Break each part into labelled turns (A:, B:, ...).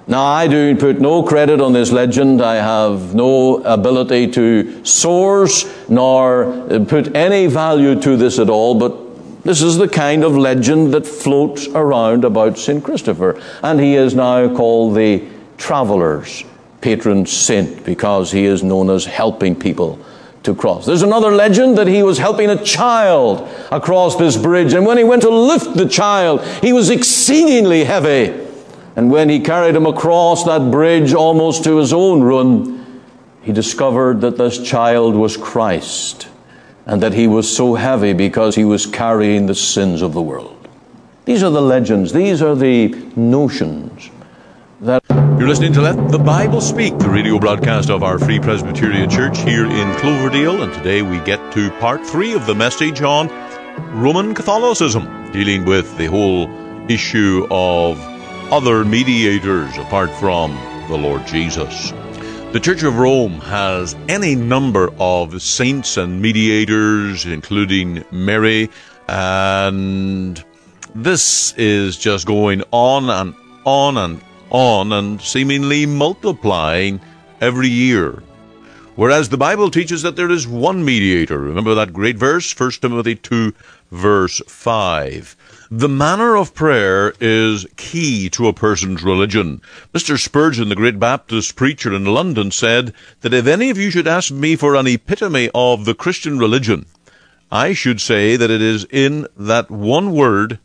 A: Now, I do put no credit on this legend. I have no ability to source nor put any value to this at all, but this is the kind of legend that floats around about St. Christopher. And he is now called the traveler's patron saint because he is known as helping people to cross. There's another legend that he was helping a child across this bridge, and when he went to lift the child, he was exceedingly heavy. And when he carried him across that bridge almost to his own ruin, he discovered that this child was Christ, and that he was so heavy because he was carrying the sins of the world. These are the legends. These are the notions that...
B: You're listening to Let the Bible Speak, the radio broadcast of our Free Presbyterian Church here in Cloverdale. And today we get to part 3 of the message on Roman Catholicism, dealing with the whole issue of other mediators apart from the Lord Jesus. The Church of Rome has any number of saints and mediators, including Mary, and this is just going on and on and on and seemingly multiplying every year. Whereas the Bible teaches that there is one mediator. Remember that great verse, 1 Timothy 2, verse 5. The manner of prayer is key to a person's religion. Mr. Spurgeon, the great Baptist preacher in London, said that if any of you should ask me for an epitome of the Christian religion, I should say that it is in that one word,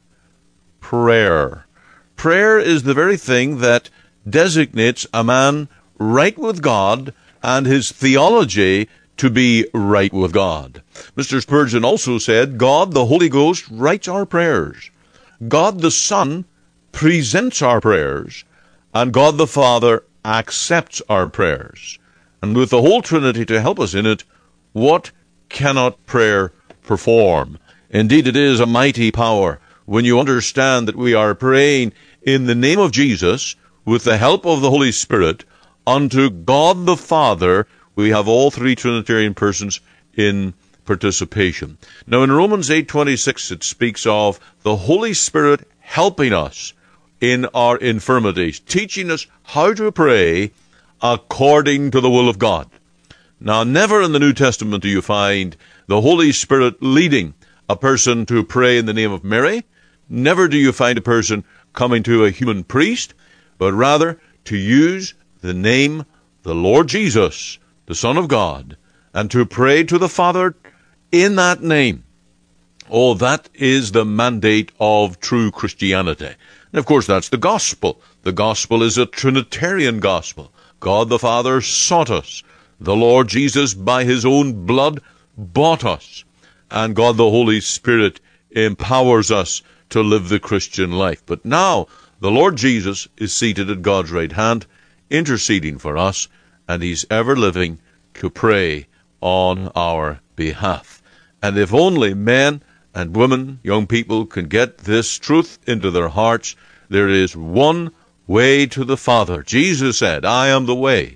B: prayer. Prayer is the very thing that designates a man right with God and his theology to be right with God. Mr. Spurgeon also said, God, the Holy Ghost, writes our prayers. God, the Son, presents our prayers. And God, the Father, accepts our prayers. And with the whole Trinity to help us in it, what cannot prayer perform? Indeed, it is a mighty power when you understand that we are praying in the name of Jesus, with the help of the Holy Spirit, unto God the Father. We have all three Trinitarian persons in participation. Now in Romans 8:26 it speaks of the Holy Spirit helping us in our infirmities, teaching us how to pray according to the will of God. Now never in the New Testament do you find the Holy Spirit leading a person to pray in the name of Mary. Never do you find a person coming to a human priest, but rather to use the name, the Lord Jesus, the Son of God, and to pray to the Father in that name. Oh, that is the mandate of true Christianity. And of course, that's the gospel. The gospel is a Trinitarian gospel. God the Father sought us. The Lord Jesus, by his own blood, bought us. And God the Holy Spirit empowers us to live the Christian life. But now, the Lord Jesus is seated at God's right hand, interceding for us, and he's ever living to pray on our behalf. And if only men and women, young people, can get this truth into their hearts, there is one way to the Father. Jesus said, I am the way,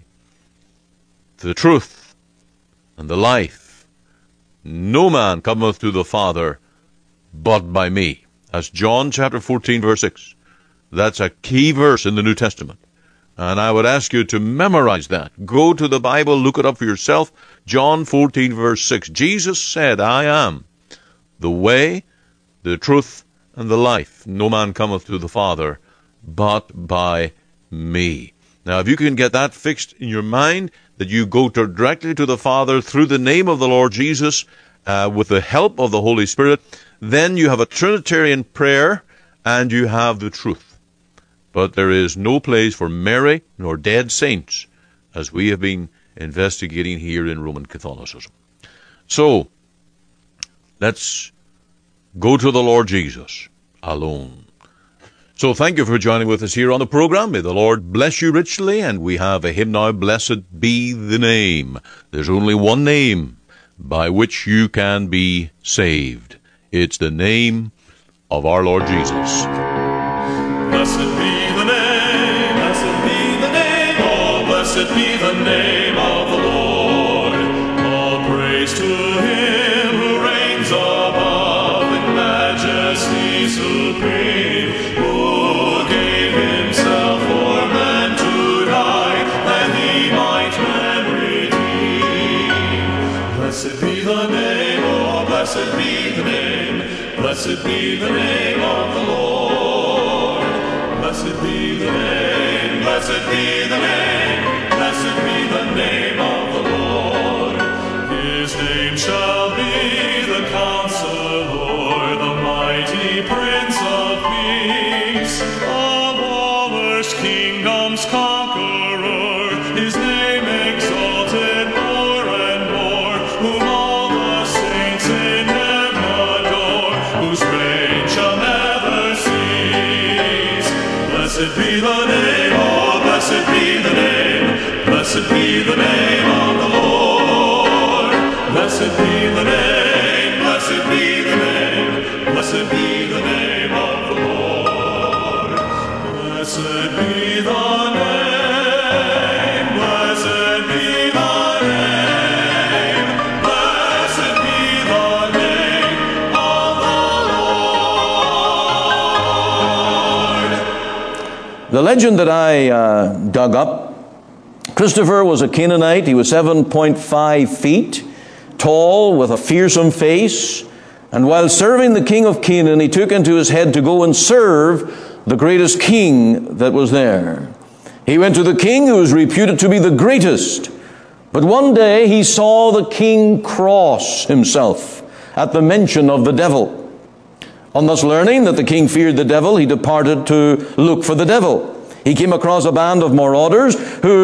B: the truth, and the life. No man cometh to the Father but by me. That's John chapter 14, verse 6. That's a key verse in the New Testament. And I would ask you to memorize that. Go to the Bible, look it up for yourself. John 14, verse 6. Jesus said, I am the way, the truth, and the life. No man cometh to the Father but by me. Now, if you can get that fixed in your mind, that you go directly to the Father through the name of the Lord Jesus, with the help of the Holy Spirit, then you have a Trinitarian prayer, and you have the truth. But there is no place for Mary nor dead saints, as we have been investigating here in Roman Catholicism. So, let's go to the Lord Jesus alone. So thank you for joining with us here on the program. May the Lord bless you richly, and we have a hymn now, Blessed Be the Name. There's only one name by which you can be saved. It's the name of our Lord Jesus.
C: Blessed be the name, blessed be the name, oh, blessed be the name of the Lord. All praise to him who reigns above in majesty supreme, who gave himself for man to Blessed be the name of the Lord. Blessed be the name, blessed be the name, blessed be the name of the Lord. His name shall be the Counselor, the mighty Prince of Peace, of all earth's kingdoms conqueror, his name exalted more and more, whom all the saints in heaven adore, whose reign shall never cease. Blessed be the name, oh blessed be the name, blessed be the name of the Lord. Blessed be the name, blessed be the name, blessed be the name of the Lord. Blessed be the name, blessed be the name, blessed be the name of the Lord.
A: The legend that I dug up, Christopher was a Canaanite. He was 7.5 feet tall with a fearsome face. And while serving the king of Canaan, he took into his head to go and serve the greatest king that was there. He went to the king who was reputed to be the greatest. But one day he saw the king cross himself at the mention of the devil. On thus learning that the king feared the devil, he departed to look for the devil. He came across a band of marauders,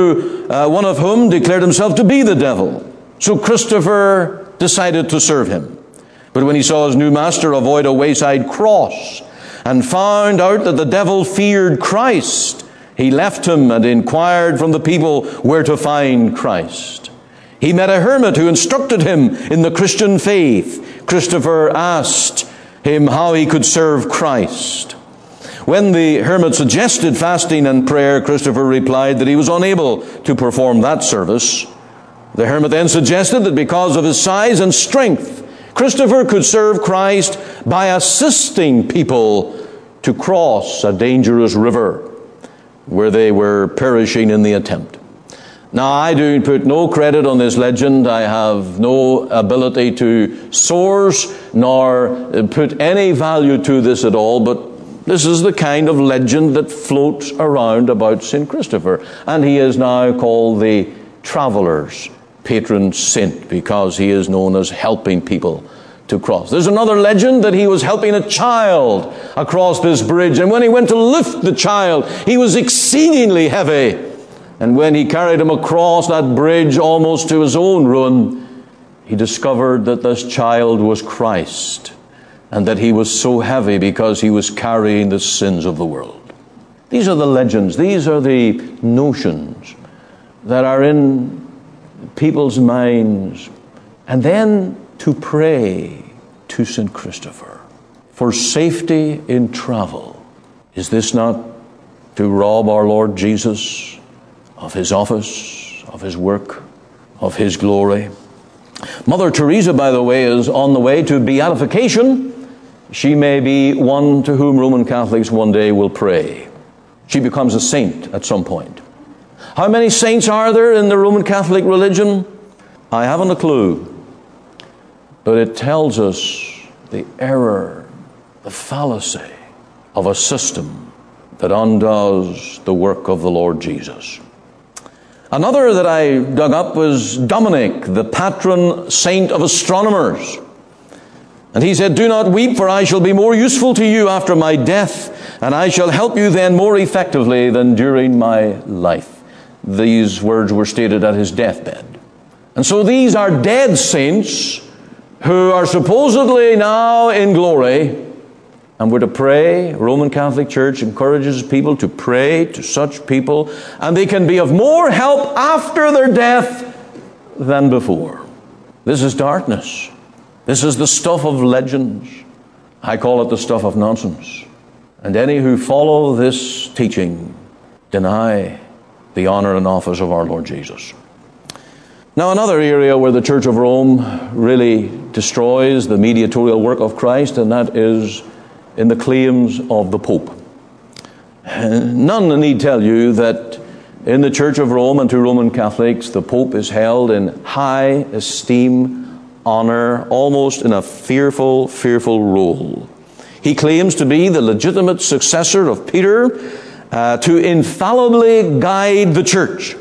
A: one of whom declared himself to be the devil. So Christopher decided to serve him. But when he saw his new master avoid a wayside cross and found out that the devil feared Christ, he left him and inquired from the people where to find Christ. He met a hermit who instructed him in the Christian faith. Christopher asked him how he could serve Christ. When the hermit suggested fasting and prayer, Christopher replied that he was unable to perform that service. The hermit then suggested that because of his size and strength, Christopher could serve Christ by assisting people to cross a dangerous river where they were perishing in the attempt. Now, I do put no credit on this legend. I have no ability to source nor put any value to this at all, but this is the kind of legend that floats around about St. Christopher. And he is now called the traveler's patron saint because he is known as helping people to cross. There's another legend that he was helping a child across this bridge. And when he went to lift the child, he was exceedingly heavy. And when he carried him across that bridge almost to his own ruin, he discovered that this child was Christ. And that he was so heavy because he was carrying the sins of the world. These are the legends. These are the notions that are in people's minds. And then to pray to St. Christopher for safety in travel. Is this not to rob our Lord Jesus of his office, of his work, of his glory? Mother Teresa, by the way, is on the way to beatification. She may be one to whom Roman Catholics one day will pray. She becomes a saint at some point. How many saints are there in the Roman Catholic religion? I haven't a clue. But it tells us the error, the fallacy of a system that undoes the work of the Lord Jesus. Another that I dug up was Dominic, the patron saint of astronomers. And he said, "Do not weep, for I shall be more useful to you after my death, and I shall help you then more effectively than during my life." These words were stated at his deathbed. And so these are dead saints who are supposedly now in glory, and we're to pray. Roman Catholic Church encourages people to pray to such people, and they can be of more help after their death than before. This is darkness. This is the stuff of legends. I call it the stuff of nonsense. And any who follow this teaching deny the honor and office of our Lord Jesus. Now, another area where the Church of Rome really destroys the mediatorial work of Christ, and that is in the claims of the Pope. None need tell you that in the Church of Rome and to Roman Catholics, the Pope is held in high esteem, honor, almost in a fearful role. He claims to be the legitimate successor of Peter, to infallibly guide the church.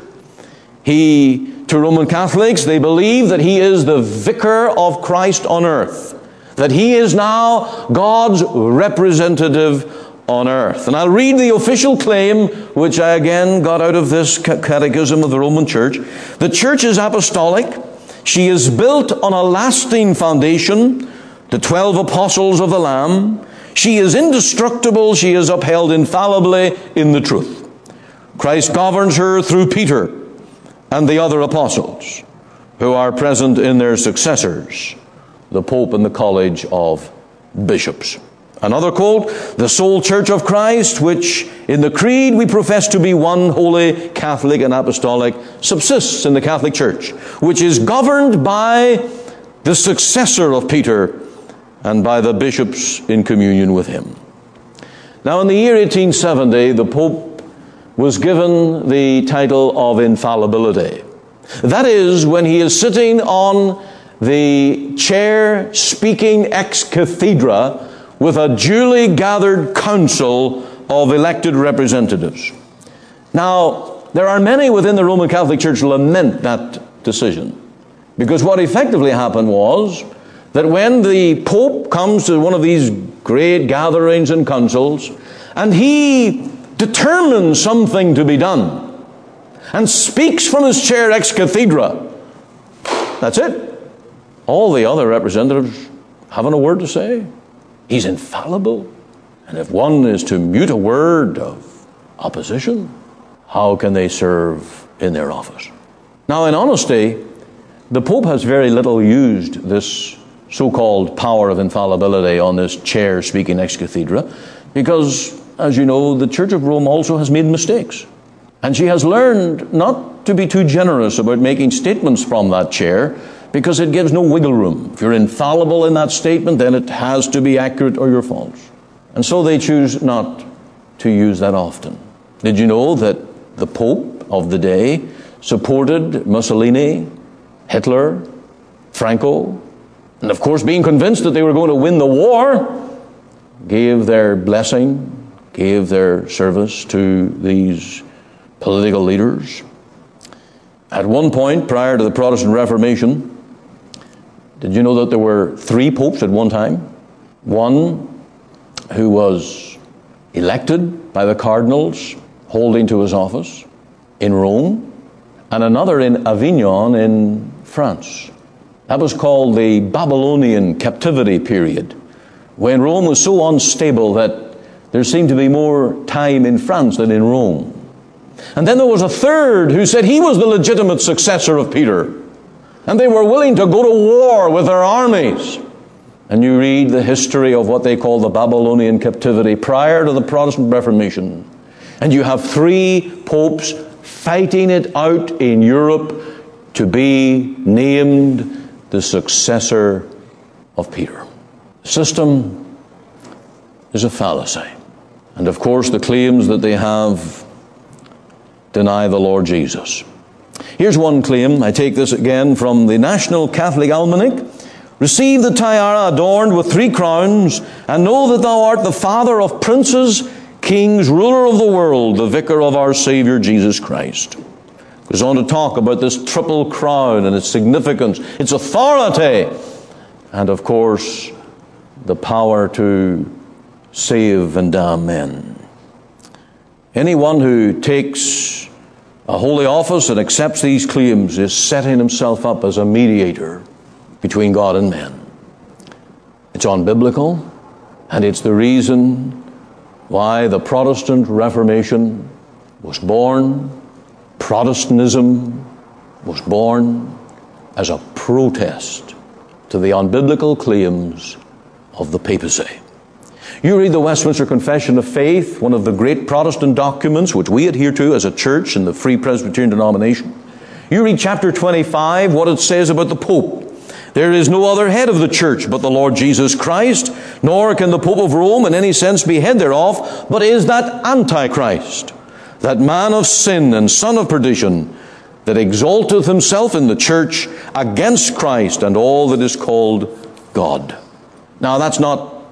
A: To Roman Catholics, they believe that he is the vicar of Christ on earth, that he is now God's representative on earth. And I'll read the official claim, which I again got out of this Catechism of the Roman Church. The church is apostolic. She is built on a lasting foundation, the 12 apostles of the Lamb. She is indestructible. She is upheld infallibly in the truth. Christ governs her through Peter and the other apostles, who are present in their successors, the Pope and the College of Bishops. Another quote, the sole church of Christ, which in the creed we profess to be one, holy, Catholic, and apostolic, subsists in the Catholic Church, which is governed by the successor of Peter and by the bishops in communion with him. Now, in the year 1870, the Pope was given the title of infallibility. That is, when he is sitting on the chair speaking ex cathedra with a duly gathered council of elected representatives. Now, there are many within the Roman Catholic Church lament that decision, because what effectively happened was that when the Pope comes to one of these great gatherings and councils, and he determines something to be done, and speaks from his chair ex cathedra, that's it. All the other representatives haven't a word to say. He's infallible. And if one is to mute a word of opposition, how can they serve in their office? Now, in honesty, the Pope has very little used this so-called power of infallibility on this chair speaking ex cathedra, because, as you know, the Church of Rome also has made mistakes. And she has learned not to be too generous about making statements from that chair, because it gives no wiggle room. If you're infallible in that statement, then it has to be accurate or you're false. And so they choose not to use that often. Did you know that the Pope of the day supported Mussolini, Hitler, Franco, and of course, being convinced that they were going to win the war, gave their blessing, gave their service to these political leaders? At one point, prior to the Protestant Reformation, did you know that there were 3 popes at one time? One who was elected by the cardinals holding to his office in Rome, and another in Avignon in France. That was called the Babylonian captivity period, when Rome was so unstable that there seemed to be more time in France than in Rome. And then there was a third who said he was the legitimate successor of Peter. And they were willing to go to war with their armies. And you read the history of what they call the Babylonian captivity prior to the Protestant Reformation. And you have 3 popes fighting it out in Europe to be named the successor of Peter. The system is a fallacy. And of course, the claims that they have deny the Lord Jesus. Here's one claim. I take this again from the National Catholic Almanac. Receive the tiara adorned with 3 crowns, and know that thou art the father of princes, kings, ruler of the world, the vicar of our Savior Jesus Christ. Goes on to talk about this triple crown and its significance, its authority, and of course, the power to save and damn men. Anyone who takes a holy office and accepts these claims is setting himself up as a mediator between God and men. It's unbiblical, and it's the reason why the Protestant Reformation was born. Protestantism was born as a protest to the unbiblical claims of the papacy. You read the Westminster Confession of Faith, one of the great Protestant documents which we adhere to as a church in the Free Presbyterian denomination. You read chapter 25, what it says about the Pope. There is no other head of the church but the Lord Jesus Christ, nor can the Pope of Rome in any sense be head thereof, but is that Antichrist, that man of sin and son of perdition, that exalteth himself in the church against Christ and all that is called God. Now that's not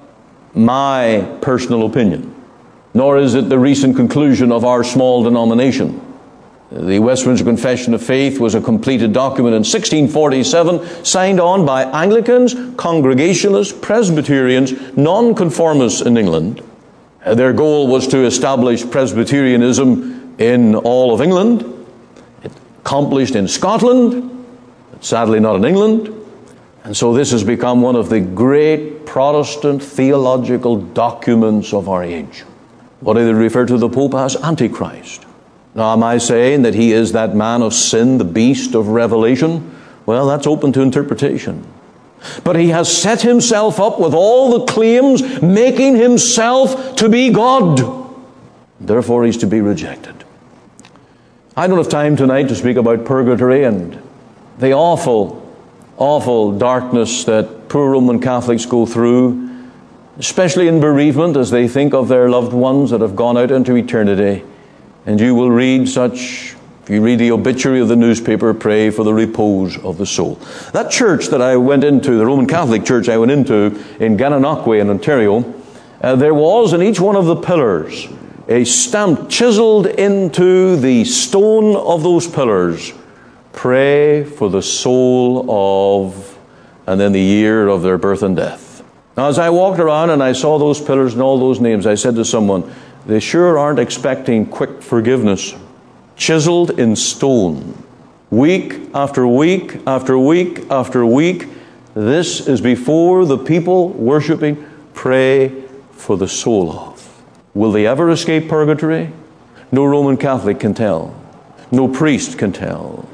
A: my personal opinion, nor is it the recent conclusion of our small denomination. The Westminster Confession of Faith was a completed document in 1647, signed on by Anglicans, Congregationalists, Presbyterians, Nonconformists in England. Their goal was to establish Presbyterianism in all of England. It accomplished in Scotland, but sadly not in England. And so this has become one of the great Protestant theological documents of our age. What do they refer to the Pope as? Antichrist. Now, am I saying that he is that man of sin, the beast of Revelation? Well, that's open to interpretation. But he has set himself up with all the claims, making himself to be God. Therefore, he's to be rejected. I don't have time tonight to speak about purgatory and the awful, awful darkness that poor Roman Catholics go through, especially in bereavement as they think of their loved ones that have gone out into eternity. And you will read such, if you read the obituary of the newspaper, pray for the repose of the soul. That church that I went into, the Roman Catholic church I went into in Gananoque in Ontario, there was in each one of the pillars a stamp chiseled into the stone of those pillars, pray for the soul of, and then the year of their birth and death. Now as I walked around and I saw those pillars and all those names, I said to someone, they sure aren't expecting quick forgiveness. Chiseled in stone. Week after week after week after week. This is before the people worshiping pray for the soul of. Will they ever escape purgatory? No Roman Catholic can tell. No priest can tell.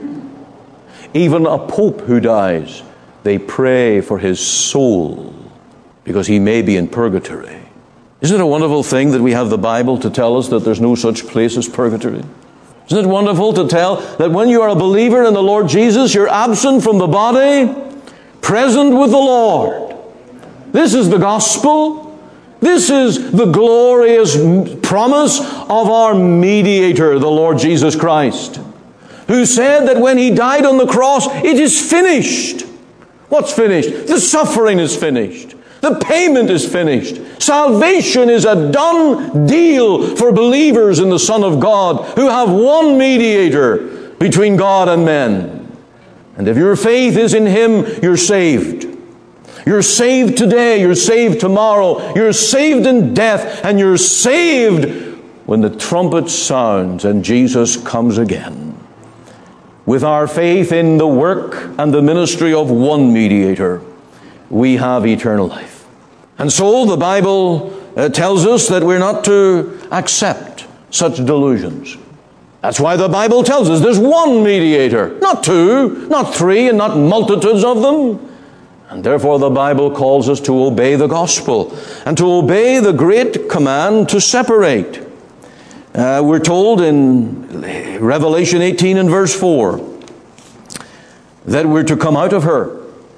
A: Even a pope who dies, they pray for his soul because he may be in purgatory. Isn't it a wonderful thing that we have the Bible to tell us that there's no such place as purgatory? Isn't it wonderful to tell that when you are a believer in the Lord Jesus, you're absent from the body, present with the Lord? This is the gospel. This is the glorious promise of our mediator, the Lord Jesus Christ, who said that when he died on the cross, it is finished. What's finished? The suffering is finished. The payment is finished. Salvation is a done deal for believers in the Son of God who have one mediator between God and men. And if your faith is in him, you're saved. You're saved today, you're saved tomorrow, you're saved in death, and you're saved when the trumpet sounds and Jesus comes again. With our faith in the work and the ministry of one mediator, we have eternal life. And so the Bible tells us that we're not to accept such delusions. That's why the Bible tells us there's one mediator, not two, not three, and not multitudes of them. And therefore the Bible calls us to obey the gospel and to obey the great command to separate. We're told in Revelation 18 and verse 4 that we're to come out of her.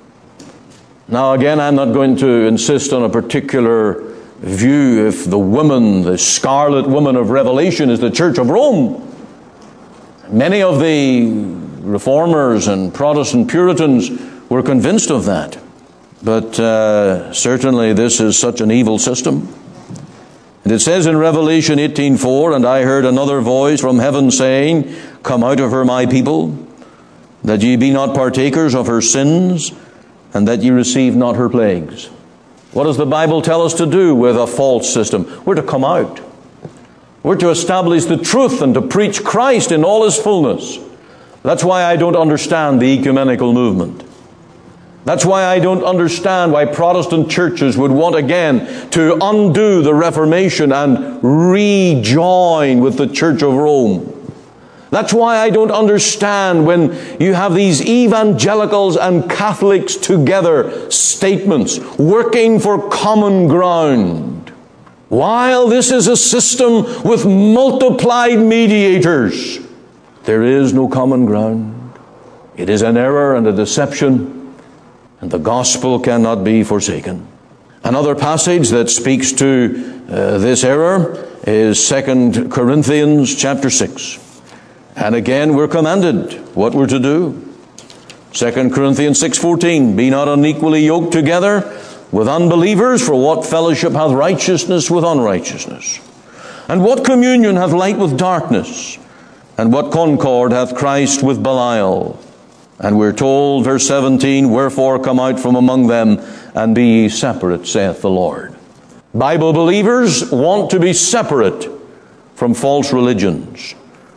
A: Now again, I'm not going to insist on a particular view if the woman, the scarlet woman of Revelation, is the Church of Rome. Many of the Reformers and Protestant Puritans were convinced of that. But certainly this is such an evil system. And it says in Revelation 18:4, "And I heard another voice from heaven saying, Come out of her, my people, that ye be not partakers of her sins, and that ye receive not her plagues." What does the Bible tell us to do with a false system? We're to come out. We're to establish the truth and to preach Christ in all his fullness. That's why I don't understand the ecumenical movement. That's why I don't understand why Protestant churches would want again to undo the Reformation and rejoin with the Church of Rome. That's why I don't understand when you have these evangelicals and Catholics together statements working for common ground. While this is a system with multiplied mediators, there is no common ground. It is an error and a deception, and the gospel cannot be forsaken. Another passage that speaks to this error is 2 Corinthians chapter 6. And again, we're commanded what we're to do. 2 Corinthians 6:14, "Be not unequally yoked together with unbelievers? For what fellowship hath righteousness with unrighteousness? And what communion hath light with darkness? And what concord hath Christ with Belial? And we're told, verse 17, wherefore come out from among them, and be ye separate, saith the Lord. Bible believers want to be separate from false religions,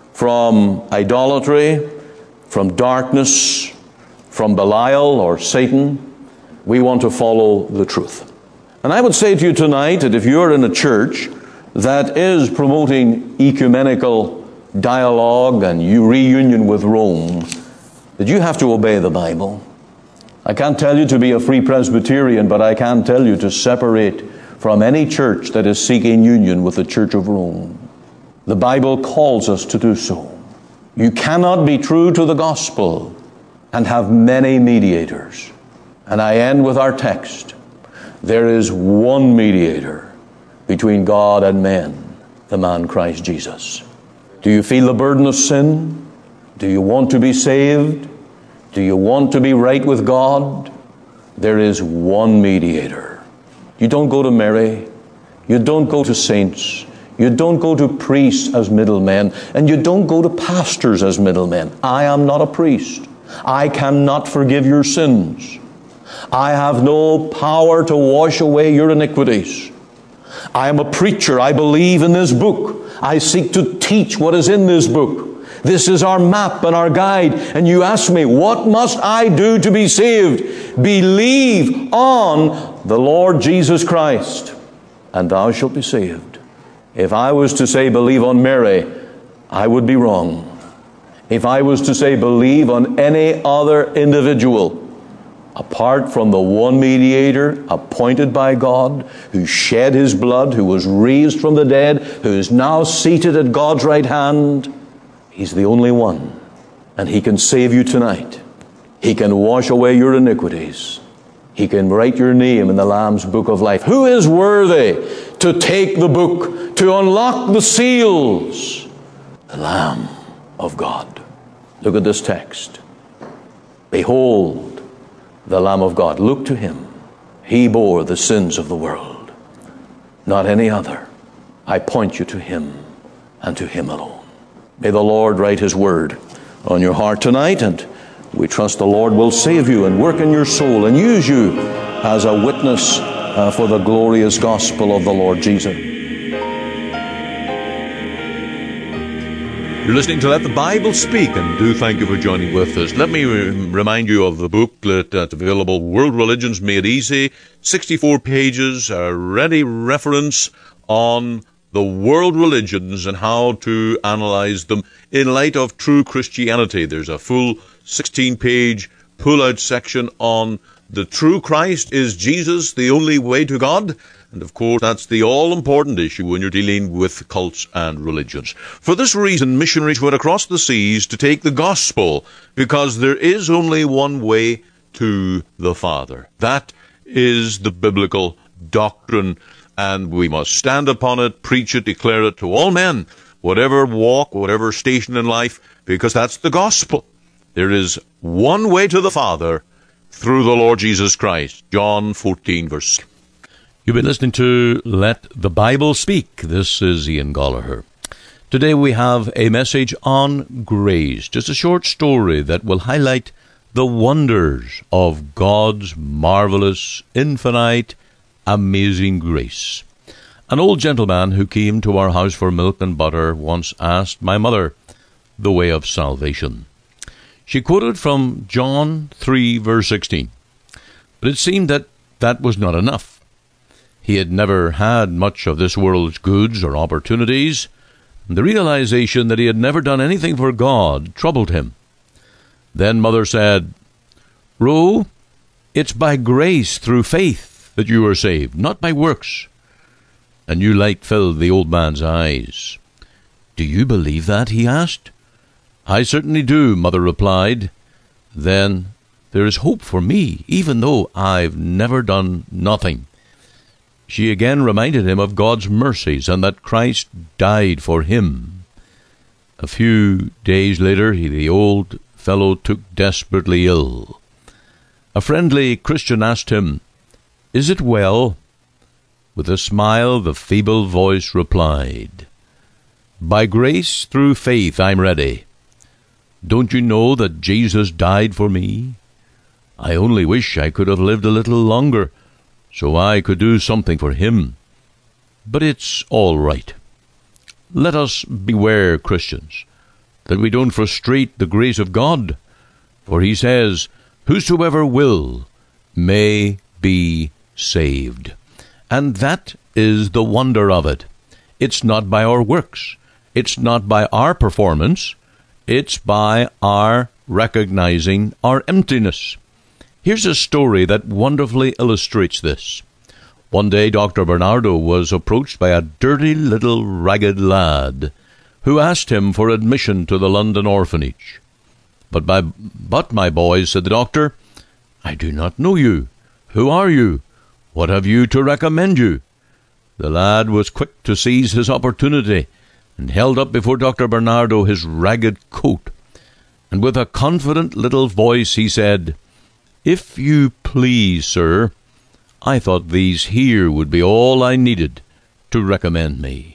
A: from idolatry, from darkness, from Belial or Satan. We want to follow the truth. And I would say to you tonight that if you're in a church that is promoting ecumenical dialogue and reunion with Rome, that you have to obey the Bible. I can't tell you to be a Free Presbyterian, but I can tell you to separate from any church that is seeking union with the Church of Rome. The Bible calls us to do so. You cannot be true to the gospel and have many mediators. And I end with our text. There is one mediator between God and men, the man Christ Jesus. Do you feel the burden of sin? Do you want to be saved? Do you want to be right with God? There is one mediator. You don't go to Mary. You don't go to saints. You don't go to priests as middlemen. And you don't go to pastors as middlemen. I am not a priest. I cannot forgive your sins. I have no power to wash away your iniquities. I am a preacher. I believe in this book. I seek to teach what is in this book. This is our map and our guide. And you ask me, what must I do to be saved? Believe on the Lord Jesus Christ, and thou shalt be saved. If I was to say believe on Mary, I would be wrong. If I was to say believe on any other individual, apart from the one mediator appointed by God, who shed his blood, who was raised from the dead, who is now seated at God's right hand, he's the only one. And he can save you tonight. He can wash away your iniquities. He can write your name in the Lamb's book of life. Who is worthy to take the book, to unlock the seals? The Lamb of God. Look at this text. Behold, the Lamb of God. Look to him. He bore the sins of the world, not any other. I point you to him and to him alone. May the Lord write his word on your heart tonight, and we trust the Lord will save you and work in your soul and use you as a witness for the glorious gospel of the Lord Jesus.
B: You're listening to Let the Bible Speak, and do thank you for joining with us. Let me remind you of the booklet that's available, World Religions Made Easy, 64 pages, a ready reference on the world religions and how to analyze them in light of true Christianity. There's a full 16-page pull-out section on the true Christ. Is Jesus the only way to God? And of course, that's the all-important issue when you're dealing with cults and religions. For this reason, missionaries went across the seas to take the gospel, because there is only one way to the Father. That is the biblical doctrine, and we must stand upon it, preach it, declare it to all men, whatever walk, whatever station in life, because that's the gospel. There is one way to the Father through the Lord Jesus Christ. John 14, verse. You've been listening to Let the Bible Speak. This is Ian Gallagher. Today we have a message on grace, just a short story that will highlight the wonders of God's marvelous, infinite, amazing grace. An old gentleman who came to our house for milk and butter once asked my mother the way of salvation. She quoted from John 3, verse 16. But it seemed that was not enough. He had never had much of this world's goods or opportunities, and the realization that he had never done anything for God troubled him. Then Mother said, "Ro, it's by grace through faith that you are saved, not by works." A new light filled the old man's eyes. "Do you believe that?" he asked. "I certainly do," Mother replied. "Then there is hope for me, even though I've never done nothing." She again reminded him of God's mercies and that Christ died for him. A few days later, the old fellow took desperately ill. A friendly Christian asked him, Is it well?" With a smile, the feeble voice replied, "By grace through faith I'm ready. Don't you know that Jesus died for me? I only wish I could have lived a little longer, so I could do something for him. But it's all right. Let us beware, Christians, that we don't frustrate the grace of God, for he says, 'Whosoever will may be saved.' And that is the wonder of it. It's not by our works. It's not by our performance. It's by our recognizing our emptiness. Here's a story that wonderfully illustrates this. One day, Dr. Bernardo was approached by a dirty little ragged lad who asked him for admission to the London orphanage. But my boys," said the doctor, "I do not know you. Who are you? What have you to recommend you?" The lad was quick to seize his opportunity and held up before Dr. Bernardo his ragged coat. And with a confident little voice he said, "If you please, sir, I thought these here would be all I needed to recommend me."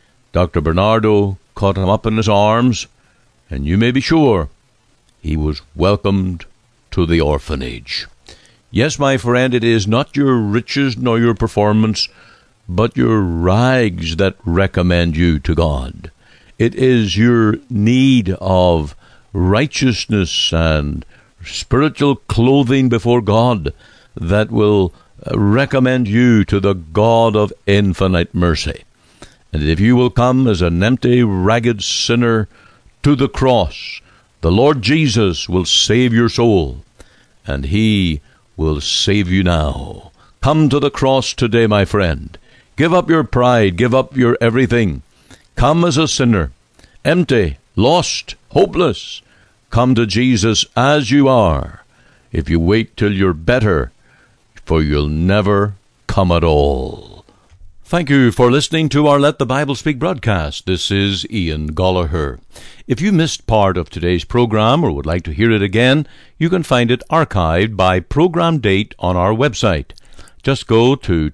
B: Dr. Bernardo caught him up in his arms, and you may be sure he was welcomed to the orphanage. Yes, my friend, it is not your riches nor your performance, but your rags that recommend you to God. It is your need of righteousness and spiritual clothing before God that will recommend you to the God of infinite mercy. And if you will come as an empty, ragged sinner to the cross, the Lord Jesus will save your soul, and he will save you now. Come to the cross today, my friend. Give up your pride. Give up your everything. Come as a sinner, empty, lost, hopeless. Come to Jesus as you are. If you wait till you're better, for you'll never come at all. Thank you for listening to our Let the Bible Speak broadcast. This is Ian Gollaher. If you missed part of today's program or would like to hear it again, you can find it archived by program date on our website. Just go to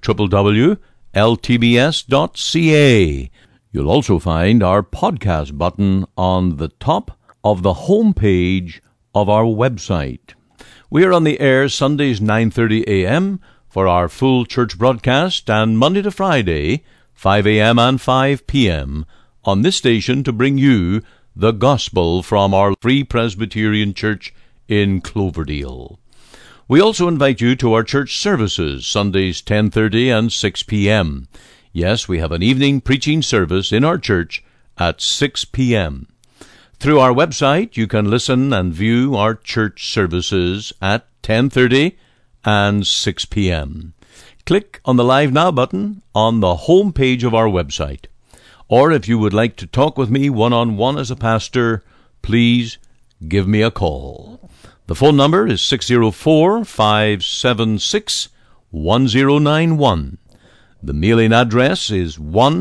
B: www.ltbs.ca. You'll also find our podcast button on the top of the home page of our website. We are on the air Sundays 9:30 a.m. for our full church broadcast, and Monday to Friday 5 a.m. and 5 p.m. on this station to bring you the gospel from our Free Presbyterian Church in Cloverdale. We also invite you to our church services Sundays 10:30 and 6 p.m. Yes, we have an evening preaching service in our church at 6 p.m. Through our website, you can listen and view our church services at 10:30 and 6 p.m. Click on the Live Now button on the home page of our website. Or if you would like to talk with me one-on-one as a pastor, please give me a call. The phone number is 604-576-1091. The mailing address is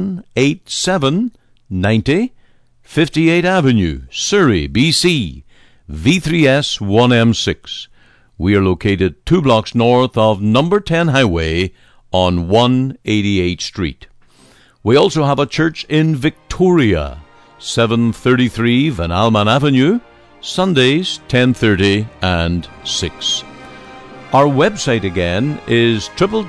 B: 18790 58 Avenue, Surrey, BC, V3S 1M6. We are located 2 blocks north of number 10 Highway on 188th Street. We also have a church in Victoria, 733 Van Alman Avenue, Sundays 10:30 and 6. Our website again is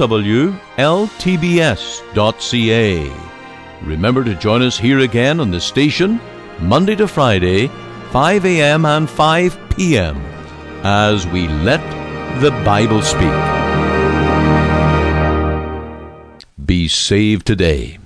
B: www.ltbs.ca. Remember to join us here again on the station, Monday to Friday, 5 a.m. and 5 p.m., as we let the Bible speak. Be saved today.